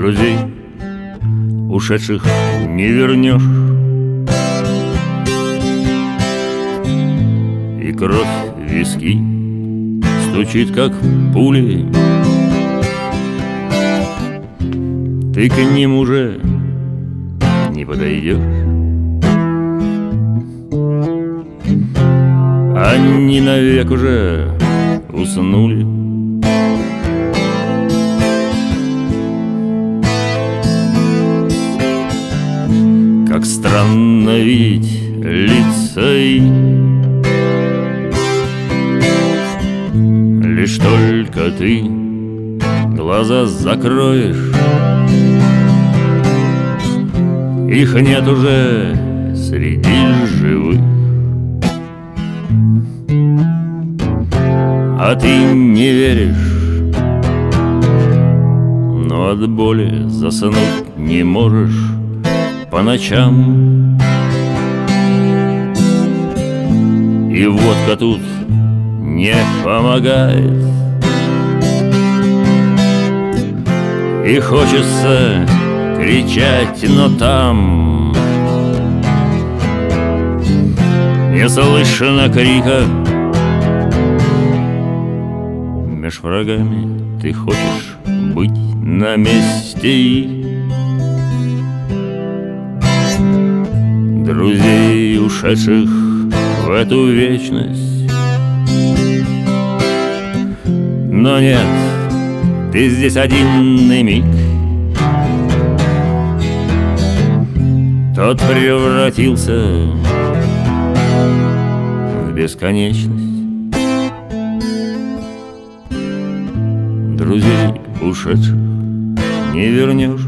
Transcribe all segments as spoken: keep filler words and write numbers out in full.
Друзей ушедших не вернешь, и кровь в виски стучит, как пули. Ты к ним уже не подойдешь, они навек уже уснули. Как странно видеть лица и лишь только ты глаза закроешь, их нет уже среди живых. А ты не веришь, но от боли заснуть не можешь по ночам. И водка тут не помогает, и хочется кричать, но там не слышно крика. Меж врагами ты хочешь быть на месте их. Друзей, ушедших в эту вечность. Но нет, ты здесь один и миг. Тот превратился в бесконечность. Друзей ушедших не вернешь,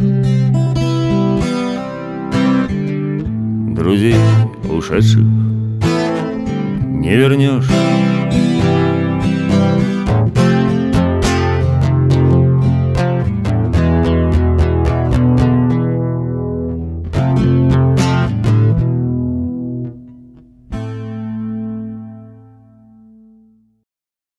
друзей ушедших не вернешь.